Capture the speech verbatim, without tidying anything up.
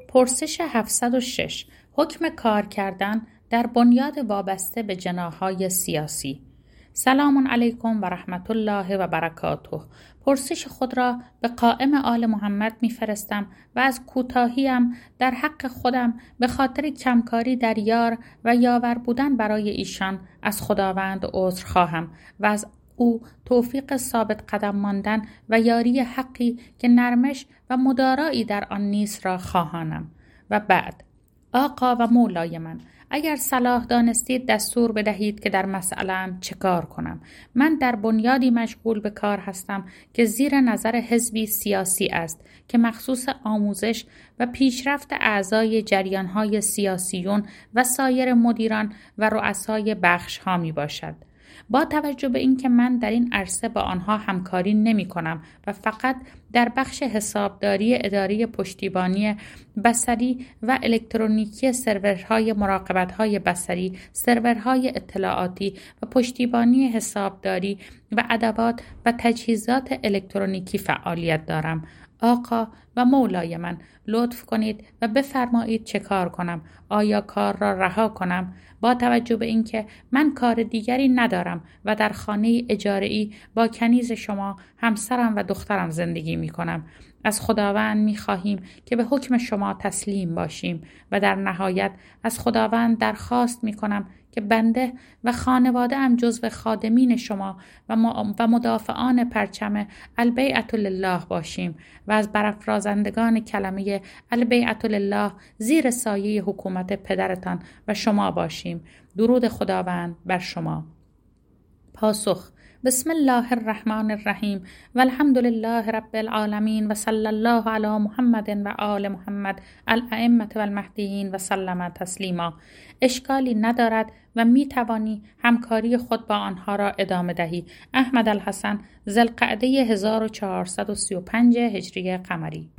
پرسش هفتصد و شش. حکم کار کردن در بنیاد وابسته به جناح‌های سیاسی. سلام علیکم و رحمت الله و برکاته. پرسش خود را به قائم آل محمد می‌فرستم و از کوتاهیم در حق خودم به خاطر کمکاری در یار و یاور بودن برای ایشان از خداوند عذر خواهم و از او توفیق ثابت قدم ماندن و یاری حقی که نرمش و مدارایی در آن نیست را خواهانم. و بعد آقا و مولای من، اگر صلاح دانستید دستور بدهید که در مسئله‌ام چه کار کنم. من در بنیادی مشغول به کار هستم که زیر نظر حزبی سیاسی است که مخصوص آموزش و پیشرفت اعضای جریان‌های سیاسیون و سایر مدیران و رؤسای بخش‌ها می باشد. با توجه به اینکه من در این عرصه با آنها همکاری نمی کنم و فقط در بخش حسابداری اداری پشتیبانی بصری و الکترونیکی سرورهای مراقبت‌های بصری، سرورهای اطلاعاتی و پشتیبانی حسابداری و ادوات و تجهیزات الکترونیکی فعالیت دارم. آقا و مولای من، لطف کنید و بفرمایید چه کار کنم. آیا کار را رها کنم؟ با توجه به اینکه من کار دیگری ندارم و در خانه اجاره‌ای با کنیز شما، همسرم و دخترم زندگی می کنم. از خداوند می خواهیم که به حکم شما تسلیم باشیم و در نهایت از خداوند درخواست می کنم که بنده و خانواده ام جزو خادمین شما و, و مدافعان پرچم البیعة لله باشیم و از برافرازندگان کلمه البیعة لله زیر سایه حکومت پدرتان و شما باشیم. درود خداوند بر شما. پاسخ: بسم الله الرحمن الرحیم و الحمد لله رب العالمین و صلی الله علی محمد و آل محمد الائمة و المهدیین و سلم تسلیما. اشکالی ندارد و می توانی همکاری خود با آنها را ادامه دهی. احمد الحسن، ذوالقعده هزار و چهارصد و سی و پنج هجری قمری.